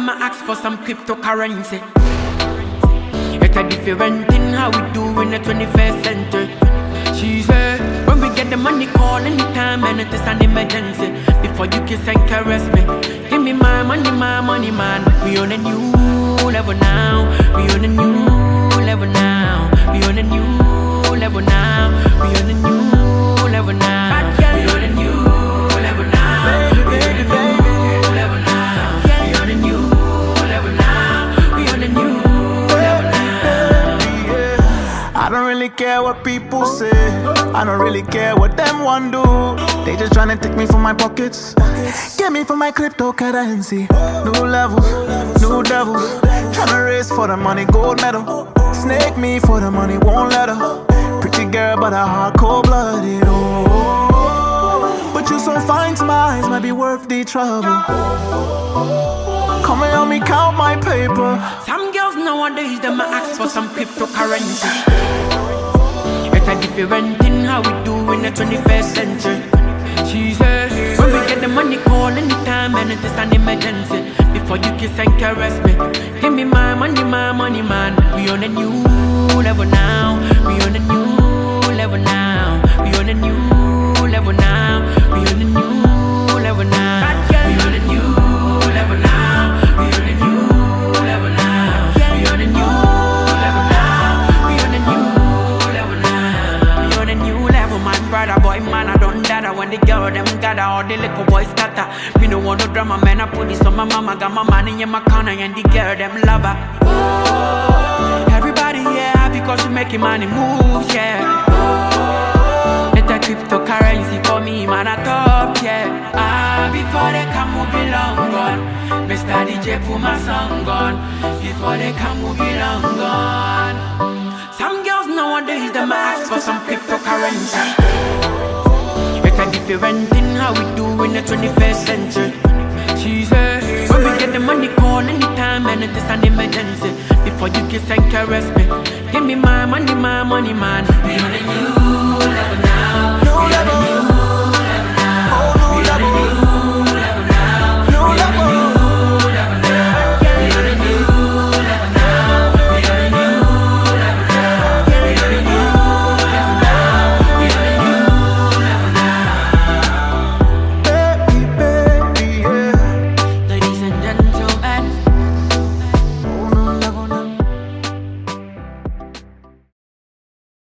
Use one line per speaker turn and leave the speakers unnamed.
them I ask for some cryptocurrency. It's a different thing how we do in the 21st century. She said, when we get the money, call anytime and it is an emergency. Before you kiss and caress me, give me my money, man. We on a new level now. We on a new level now. We on a new level now. We on a new level now. We on a new level now. We on a new level now. We on a new level now. We on a new level now.
I don't really care what people say. I don't really care what them want do. They just tryna take me from my pockets. Get me from my cryptocurrency. New levels, new devils. Tryna race for the money, gold medal. Snake me for the money, won't let her. Pretty girl, but a heart cold-blooded. Oh, but you so fine to my eyes, might be worth the trouble. Come and help me count my paper.
Some girls nowadays, them a ask for some cryptocurrency. It's a different thing how we do in the 21st century. She said, when we get the money, call anytime and it is an emergency. Before you kiss and caress me, give me my money, man. We on a new level now. We on a new level now. We on a new level now. We on a new level now. We on a new level now. We on a new level now. We on a new level now. We on a new level now. We on a new level, man, brother, boy, man, I don't data. When the girl them gather, all the little boys scatter. Me no want no drama, man, I put this on my mama. Got my money in my corner and the girl them love her. Oh, everybody, yeah, because we making money moves, yeah. Let the cryptocurrency for me, man, I top, yeah. Before they come, we be long gone. Mr. DJ put my song on. Before they come, we be long gone. Some girls nowadays, them ask for some cryptocurrency. It's a different thing how we do in the 21st century. She said, when we get the money, call anytime and it is an emergency. Before you kiss and caress me, give me my money, man. We on a new level now. We on a new